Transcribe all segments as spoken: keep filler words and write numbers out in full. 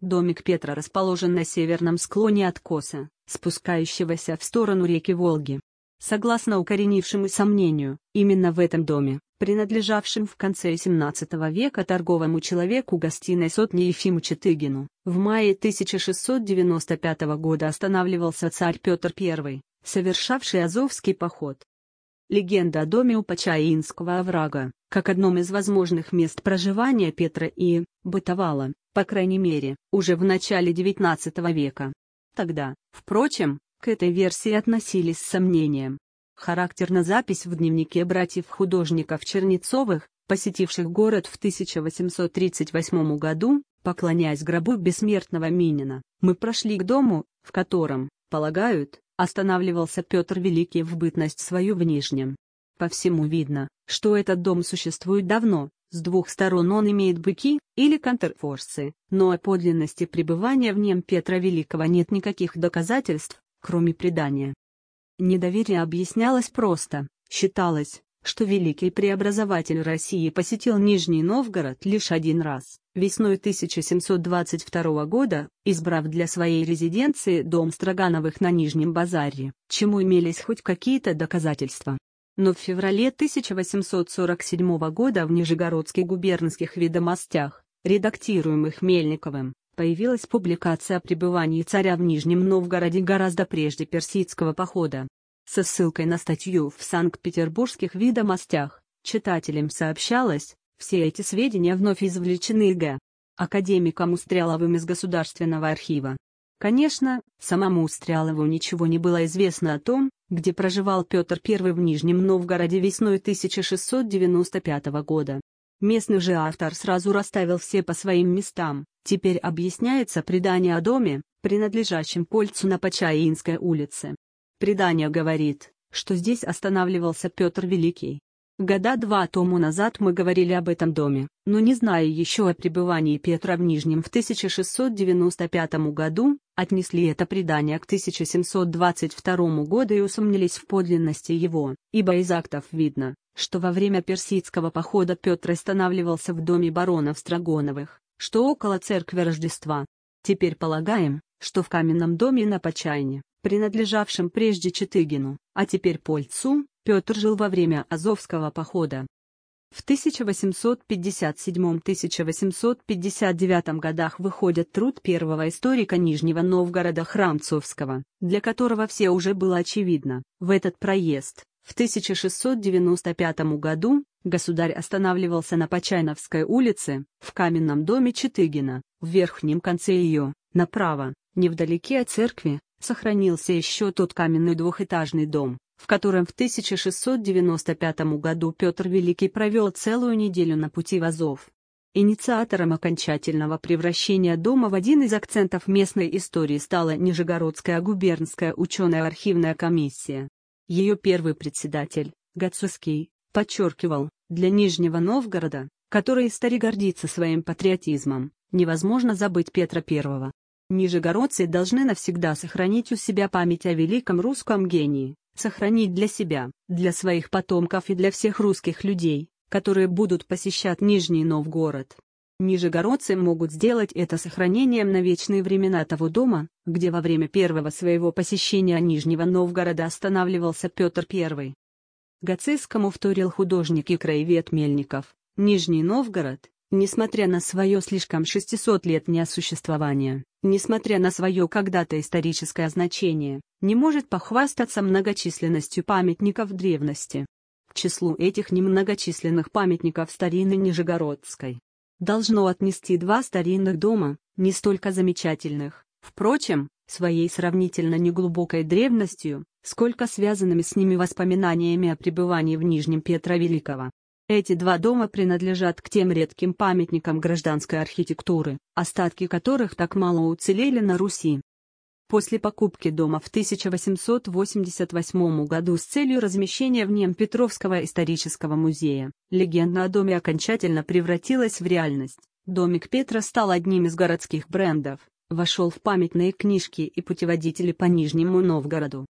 Домик Петра расположен на северном склоне откоса, спускающегося в сторону реки Волги. Согласно укоренившемуся мнению, именно в этом доме, принадлежавшем в конце семнадцатого века торговому человеку гостиной сотни Ефиму Четыгину, в мае тысяча шестьсот девяносто пятого года останавливался царь Петр Первый, совершавший Азовский поход. Легенда о доме у Почаинского оврага, как одном из возможных мест проживания Петра и, бытовала, по крайней мере, уже в начале девятнадцатого века. Тогда, впрочем, к этой версии относились с сомнением. Характерна запись в дневнике братьев-художников Чернецовых, посетивших город в тысяча восемьсот тридцать восьмом году, поклоняясь гробу бессмертного Минина. Мы прошли к дому, в котором, полагают, останавливался Петр Великий в бытность свою в Нижнем. По всему видно, что этот дом существует давно, с двух сторон он имеет быки, или контрфорсы, но о подлинности пребывания в нем Петра Великого нет никаких доказательств, кроме предания. Недоверие объяснялось просто: считалось, что великий преобразователь России посетил Нижний Новгород лишь один раз, весной тысяча семьсот двадцать второго года, избрав для своей резиденции дом Строгановых на Нижнем базаре, чему имелись хоть какие-то доказательства. Но в феврале тысяча восемьсот сорок седьмого года в Нижегородских губернских ведомостях, редактируемых Мельниковым, появилась публикация о пребывании царя в Нижнем Новгороде гораздо прежде персидского похода. Со ссылкой на статью в Санкт-Петербургских ведомостях, читателям сообщалось: все эти сведения вновь извлечены Г. академиком Устряловым из Государственного архива. Конечно, самому Устрялову ничего не было известно о том, где проживал Петр Первый в Нижнем Новгороде весной тысяча шестьсот девяносто пятого года. Местный же автор сразу расставил все по своим местам. Теперь объясняется предание о доме, принадлежащем Польцу на Почаинской улице. Предание говорит, что здесь останавливался Петр Великий. Года два тому назад мы говорили об этом доме, но не зная еще о пребывании Петра в Нижнем в тысяча шестьсот девяносто пятом году, отнесли это предание к тысяча семьсот двадцать второму году и усомнились в подлинности его, ибо из актов видно, что во время персидского похода Петр останавливался в доме баронов Строгановых, что около церкви Рождества. Теперь полагаем, что в каменном доме на Почайне, принадлежавшем прежде Четыгину, а теперь Польцу, Петр жил во время Азовского похода. В тысяча восемьсот пятьдесят седьмом — тысяча восемьсот пятьдесят девятом годах выходит труд первого историка Нижнего Новгорода Храмцовского, для которого все уже было очевидно. В этот проезд, в тысяча шестьсот девяносто пятом году, государь останавливался на Почайновской улице, в каменном доме Четыгина, в верхнем конце ее, направо, невдалеке от церкви, сохранился еще тот каменный двухэтажный дом, в котором в тысяча шестьсот девяносто пятом году Петр Великий провел целую неделю на пути в Азов. Инициатором окончательного превращения дома в один из акцентов местной истории стала Нижегородская губернская ученая-архивная комиссия. Ее первый председатель, Гацуский, подчеркивал: для Нижнего Новгорода, который истори гордится своим патриотизмом, невозможно забыть Петра Первого. Нижегородцы должны навсегда сохранить у себя память о великом русском гении, сохранить для себя, для своих потомков и для всех русских людей, которые будут посещать Нижний Новгород. Нижегородцы могут сделать это сохранением на вечные времена того дома, где во время первого своего посещения Нижнего Новгорода останавливался Петр Первый. Гацискому вторил художник и краевед Мельников: Нижний Новгород, несмотря на свое слишком шестисотлетнее существование, несмотря на свое когда-то историческое значение, не может похвастаться многочисленностью памятников древности. К числу этих немногочисленных памятников старины Нижегородской должно отнести два старинных дома, не столько замечательных, впрочем, своей сравнительно неглубокой древностью, сколько связанными с ними воспоминаниями о пребывании в Нижнем Петра Великого. Эти два дома принадлежат к тем редким памятникам гражданской архитектуры, остатки которых так мало уцелели на Руси. После покупки дома в тысяча восемьсот восемьдесят восьмом году с целью размещения в нем Петровского исторического музея, легенда о доме окончательно превратилась в реальность. Домик Петра стал одним из городских брендов, вошел в памятные книжки и путеводители по Нижнему Новгороду.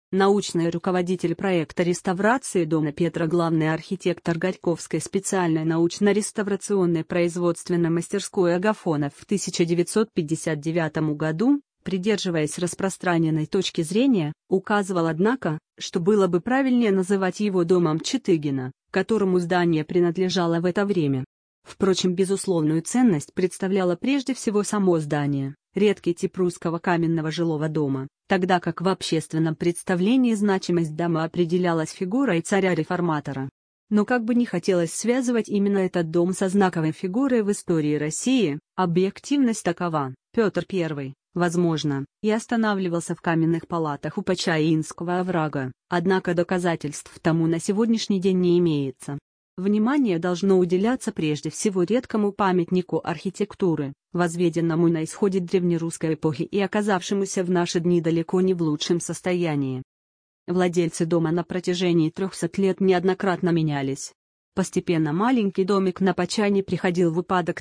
Научный руководитель проекта реставрации дома Петра, главный архитектор Горьковской специальной научно-реставрационной производственной мастерской Агафонов в тысяча девятьсот пятьдесят девятом году, придерживаясь распространенной точки зрения, указывал, однако, что было бы правильнее называть его домом Четыгина, которому здание принадлежало в это время. Впрочем, безусловную ценность представляло прежде всего само здание, редкий тип русского каменного жилого дома, тогда как в общественном представлении значимость дома определялась фигурой царя-реформатора. Но как бы ни хотелось связывать именно этот дом со знаковой фигурой в истории России, объективность такова: Петр Первый, возможно, и останавливался в каменных палатах у Почаинского оврага, однако доказательств тому на сегодняшний день не имеется. Внимание должно уделяться прежде всего редкому памятнику архитектуры, возведенному на исходе древнерусской эпохи и оказавшемуся в наши дни далеко не в лучшем состоянии. Владельцы дома на протяжении трехсот лет неоднократно менялись. Постепенно маленький домик на Почайне приходил в упадок.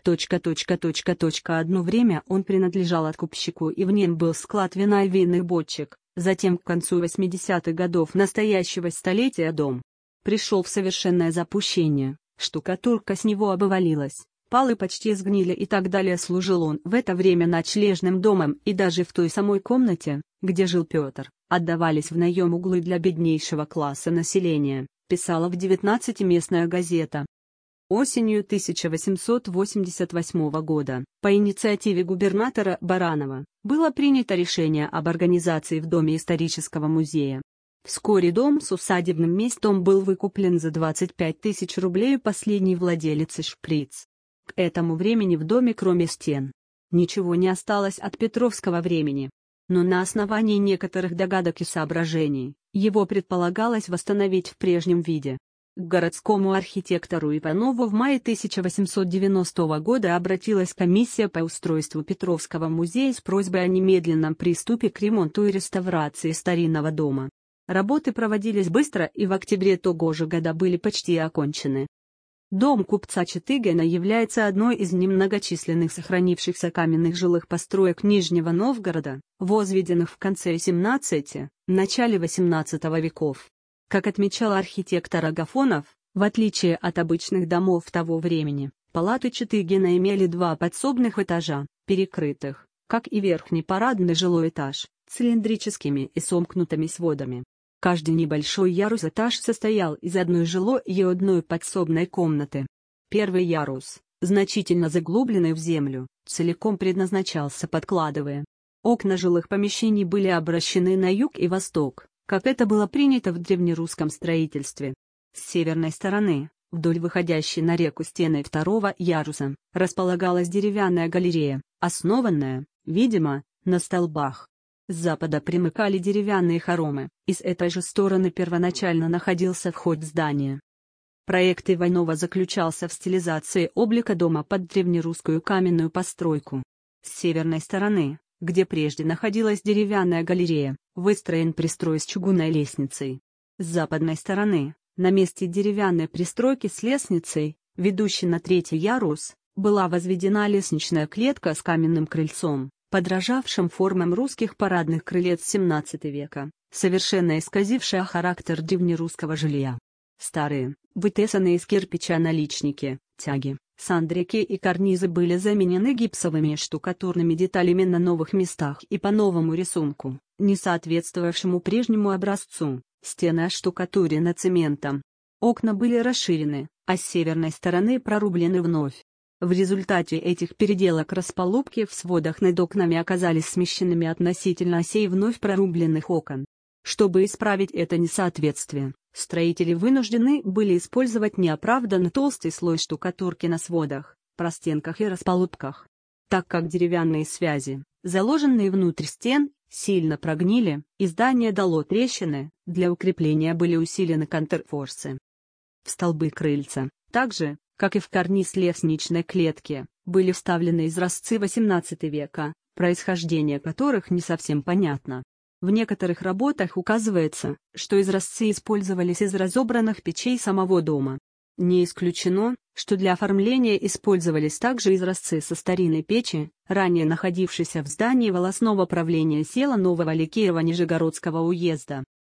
Одно время он принадлежал откупщику, и в нем был склад вина и винных бочек. Затем к концу восьмидесятых годов настоящего столетия дом пришел в совершенное запущение, штукатурка с него обвалилась, палы почти сгнили и так далее. Служил он в это время ночлежным домом, и даже в той самой комнате, где жил Петр, отдавались в наем углы для беднейшего класса населения, писала в девятнадцати местная газета. Осенью тысяча восемьсот восемьдесят восьмого года, по инициативе губернатора Баранова, было принято решение об организации в Доме исторического музея. Вскоре дом с усадебным местом был выкуплен за двадцать пять тысяч рублей у последней владелицы Шприц. К этому времени в доме, кроме стен, ничего не осталось от петровского времени. Но на основании некоторых догадок и соображений, его предполагалось восстановить в прежнем виде. К городскому архитектору Иванову в мае тысяча восемьсот девяностого года обратилась комиссия по устройству Петровского музея с просьбой о немедленном приступе к ремонту и реставрации старинного дома. Работы проводились быстро и в октябре того же года были почти окончены. Дом купца Четыгина является одной из немногочисленных сохранившихся каменных жилых построек Нижнего Новгорода, возведенных в конце семнадцатого — начале восемнадцатого веков. Как отмечал архитектор Агафонов, в отличие от обычных домов того времени, палаты Четыгина имели два подсобных этажа, перекрытых, как и верхний парадный жилой этаж, цилиндрическими и сомкнутыми сводами. Каждый небольшой ярус-этаж состоял из одной жилой и одной подсобной комнаты. Первый ярус, значительно заглубленный в землю, целиком предназначался под кладовые. Окна жилых помещений были обращены на юг и восток, как это было принято в древнерусском строительстве. С северной стороны, вдоль выходящей на реку стены второго яруса, располагалась деревянная галерея, основанная, видимо, на столбах. С запада примыкали деревянные хоромы, и с этой же стороны первоначально находился вход в здание. Проект Иванова заключался в стилизации облика дома под древнерусскую каменную постройку. С северной стороны, где прежде находилась деревянная галерея, выстроен пристрой с чугунной лестницей. С западной стороны, на месте деревянной пристройки с лестницей, ведущей на третий ярус, была возведена лестничная клетка с каменным крыльцом, подражавшим формам русских парадных крылец семнадцатого века, совершенно исказившая характер древнерусского жилья. Старые, вытесанные из кирпича наличники, тяги, сандрики и карнизы были заменены гипсовыми и штукатурными деталями на новых местах и по новому рисунку, не соответствовавшему прежнему образцу. Стены оштукатурены цементом. Окна были расширены, а с северной стороны прорублены вновь. В результате этих переделок распалубки в сводах над окнами оказались смещенными относительно осей вновь прорубленных окон. Чтобы исправить это несоответствие, строители вынуждены были использовать неоправданно толстый слой штукатурки на сводах, простенках и распалубках. Так как деревянные связи, заложенные внутрь стен, сильно прогнили, и здание дало трещины, для укрепления были усилены контрфорсы. В столбы крыльца, так же, как и в карниз лестничной клетки, были вставлены изразцы восемнадцатого века, происхождение которых не совсем понятно. В некоторых работах указывается, что изразцы использовались из разобранных печей самого дома. Не исключено, что для оформления использовались также изразцы со старинной печи, ранее находившейся в здании волосного правления села Нового Ликеева Нижегородского уезда.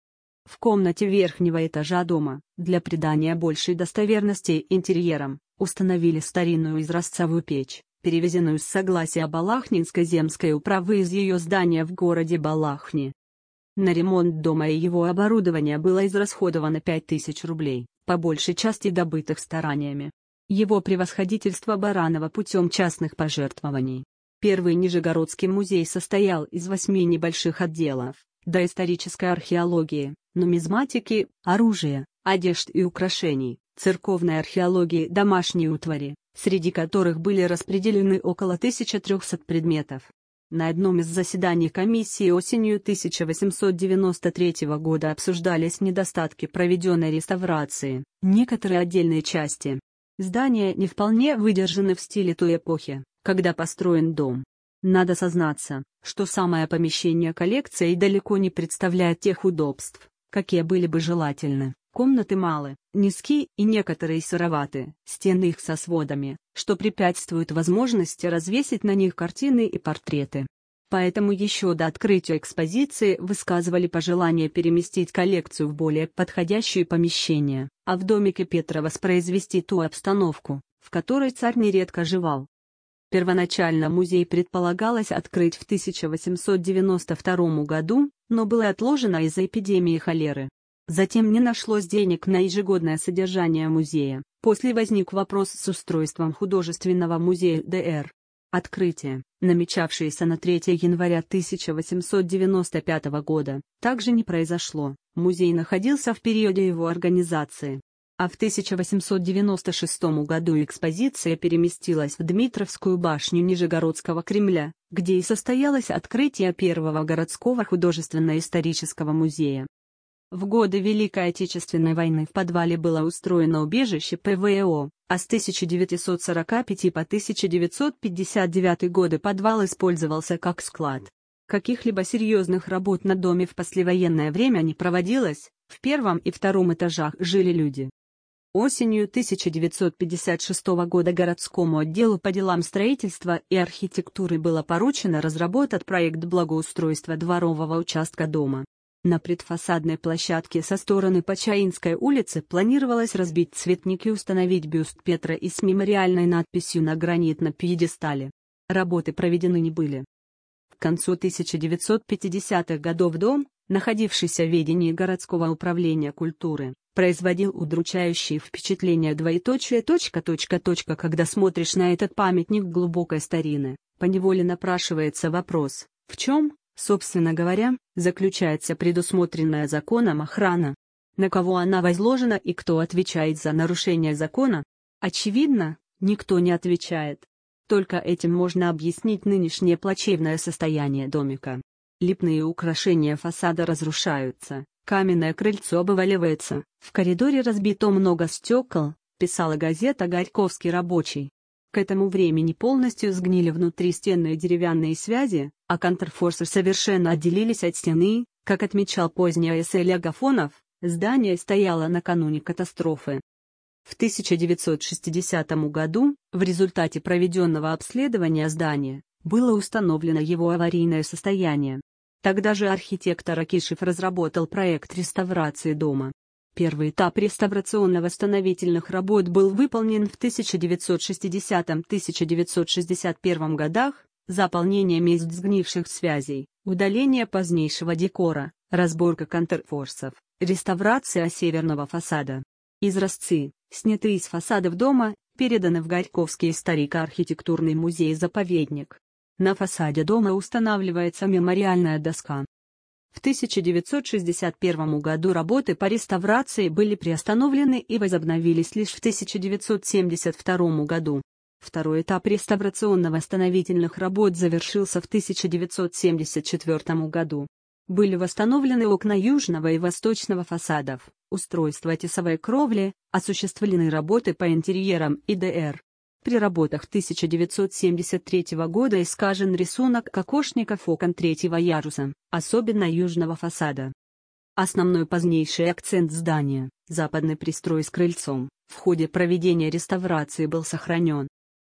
В комнате верхнего этажа дома, для придания большей достоверности интерьерам, установили старинную изразцовую печь, перевезенную с согласия Балахнинской земской управы из ее здания в городе Балахни. На ремонт дома и его оборудования было израсходовано пять тысяч рублей, по большей части добытых стараниями его превосходительства Баранова путем частных пожертвований. Первый Нижегородский музей состоял из восьми небольших отделов: доисторической археологии, нумизматики, оружия, одежд и украшений, церковной археологии, домашней утвари, среди которых были распределены около тысячи трёхсот предметов. На одном из заседаний комиссии осенью тысяча восемьсот девяносто третьего года обсуждались недостатки проведенной реставрации. Некоторые отдельные части здания не вполне выдержаны в стиле той эпохи, когда построен дом. Надо сознаться, что самое помещение коллекции далеко не представляет тех удобств, какие были бы желательны. Комнаты малы, низки и некоторые сыроваты, стены их со сводами, что препятствует возможности развесить на них картины и портреты. Поэтому еще до открытия экспозиции высказывали пожелание переместить коллекцию в более подходящее помещение, а в домике Петра воспроизвести ту обстановку, в которой царь нередко живал. Первоначально музей предполагалось открыть в тысяча восемьсот девяносто втором году, но было отложено из-за эпидемии холеры. Затем не нашлось денег на ежегодное содержание музея. После возник вопрос с устройством художественного музея ДР. Открытие, намечавшееся на третье января тысяча восемьсот девяносто пятого года, также не произошло. Музей находился в периоде его организации. А в тысяча восемьсот девяносто шестом году экспозиция переместилась в Дмитровскую башню Нижегородского Кремля, где и состоялось открытие первого городского художественно-исторического музея. В годы Великой Отечественной войны в подвале было устроено убежище ПВО, а с тысяча девятьсот сорока пятого по тысяча девятьсот пятьдесят девятый годы подвал использовался как склад. Каких-либо серьезных работ на доме в послевоенное время не проводилось, в первом и втором этажах жили люди. Осенью тысяча девятьсот пятьдесят шестого года городскому отделу по делам строительства и архитектуры было поручено разработать проект благоустройства дворового участка дома. На предфасадной площадке со стороны Почаинской улицы планировалось разбить цветник и установить бюст Петра и с мемориальной надписью на гранитном пьедестале. Работы проведены не были. К концу тысяча девятьсот пятидесятых годов дом, находившийся в ведении городского управления культуры, производил удручающее впечатление двоеточие точка точка точка. Когда смотришь на этот памятник глубокой старины, поневоле напрашивается вопрос: в чем, собственно говоря, заключается предусмотренная законом охрана? На кого она возложена и кто отвечает за нарушение закона? Очевидно, никто не отвечает. Только этим можно объяснить нынешнее плачевное состояние домика. Липные украшения фасада разрушаются, каменное крыльцо обваливается, в коридоре разбито много стекол, писала газета «Горьковский рабочий». К этому времени полностью сгнили внутристенные деревянные связи, а контрфорсы совершенно отделились от стены. Как отмечал поздний эссе Агафонов, здание стояло накануне катастрофы. В тысяча девятьсот шестидесятом году, в результате проведенного обследования здания, было установлено его аварийное состояние. Тогда же архитектор Акишев разработал проект реставрации дома. Первый этап реставрационно-восстановительных работ был выполнен в тысяча девятьсот шестидесятом — тысяча девятьсот шестьдесят первом годах: заполнение мест сгнивших связей, удаление позднейшего декора, разборка контрфорсов, реставрация северного фасада. Изразцы, снятые из фасадов дома, переданы в Горьковский историко-архитектурный музей-заповедник. На фасаде дома устанавливается мемориальная доска. В тысяча девятьсот шестьдесят первом году работы по реставрации были приостановлены и возобновились лишь в тысяча девятьсот семьдесят втором году. Второй этап реставрационно-восстановительных работ завершился в тысяча девятьсот семьдесят четвёртом году. Были восстановлены окна южного и восточного фасадов, устройство тесовой кровли, осуществлены работы по интерьерам и ДР. При работах тысяча девятьсот семьдесят третьего года искажен рисунок кокошников окон третьего яруса, особенно южного фасада. Основной позднейший акцент здания, западный пристрой с крыльцом, в ходе проведения реставрации был сохранен.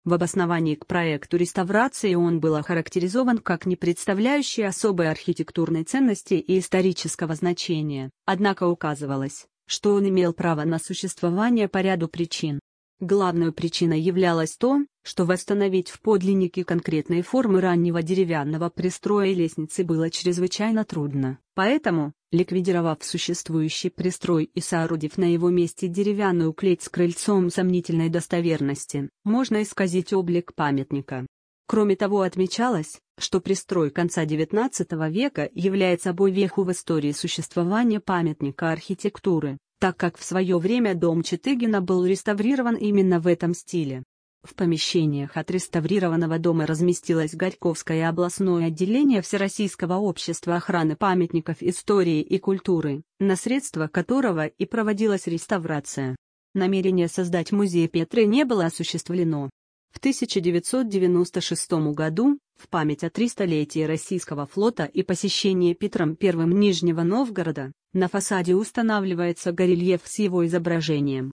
В обосновании к проекту реставрации он был охарактеризован как не представляющий особой архитектурной ценности и исторического значения, однако указывалось, что он имел право на существование по ряду причин. Главной причиной являлось то, что восстановить в подлиннике конкретные формы раннего деревянного пристроя и лестницы было чрезвычайно трудно, поэтому, ликвидировав существующий пристрой и соорудив на его месте деревянную клеть с крыльцом сомнительной достоверности, можно исказить облик памятника. Кроме того, отмечалось, что пристрой конца девятнадцатого века является собой веху в истории существования памятника архитектуры, так как в свое время дом Четыгина был реставрирован именно в этом стиле. В помещениях отреставрированного дома разместилось Горьковское областное отделение Всероссийского общества охраны памятников истории и культуры, на средства которого и проводилась реставрация. Намерение создать музей Петры не было осуществлено. В тысяча девятьсот девяносто шестом году, в память о тристолетии российского флота и посещении Петром Первым Нижнего Новгорода, на фасаде устанавливается горельеф с его изображением.